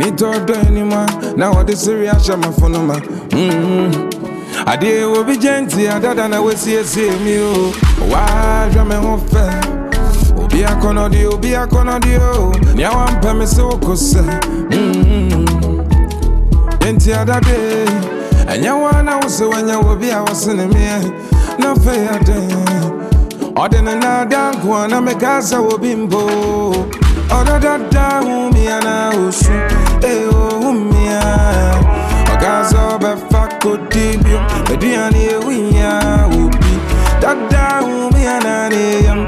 need to do anymore. Now what is serious? I'm a phonoma. I did will be gentle, other than I will see me. Why, I'm a home fair. Be a conodio, be a conodio. Now I'm permissible, sir. The other day, and you wanna also when you will be I was in me. No fair day. Or then another one, I make us a bimbo. Or that down me and I was me. A gas of a faco debut, the DNA we are will be. That down me and I am.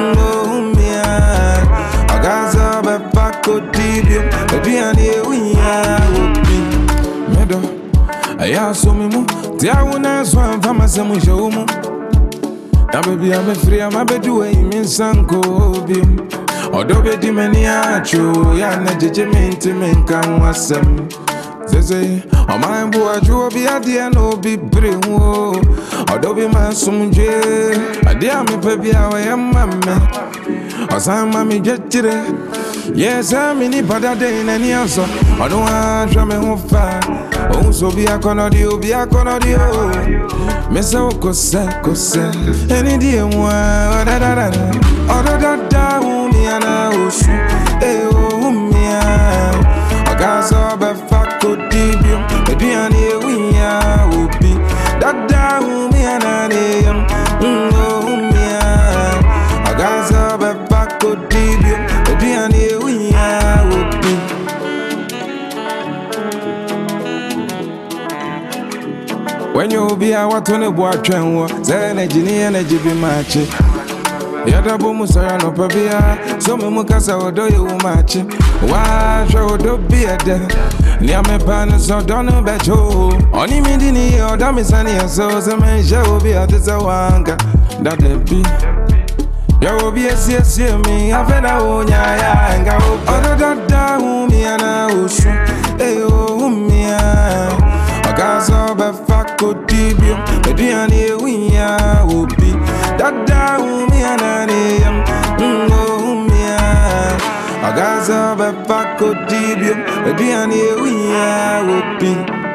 A gas of a faco debut, the DNA we are will be. I saw me move. Tia wuna swan from a semi show. Now, baby, I'm a free, I'm a bed doing in Sanko. Although Betty Mania, true, Yana Jimmy, can was some. They say, oh, my boy, you will be at the end of be brave. Although be my son, Jay, I dear me, baby, I am mamma. Or some mammy get today. Yes, I'm in the better day in any answer. I don't want to me home far. Oh, so be a conodio, be a conodio. Miss Okosa, Cosa, any dear one, da da da da. Other da, me and I was me. A gas of a faco debut, the DNA we are will be. That down me and I am. A gas of a faco debut, the DNA we are will be. When you be a what on a boy train, then energy be match. Yada Bomusara no Pabia, so Mukasa or do you match? Why should you be a dead? Near my partners or don't know better. Only me, or Damisani, so some men shall be at the Zawanga. That they be. You will be a CSC me, I've had a own ya and go. Other than me and I will shoot. Me. A gas of a faco debut, the DNA we are will be. That down me and I am. A gas of a faco debut, the DNA we are will be.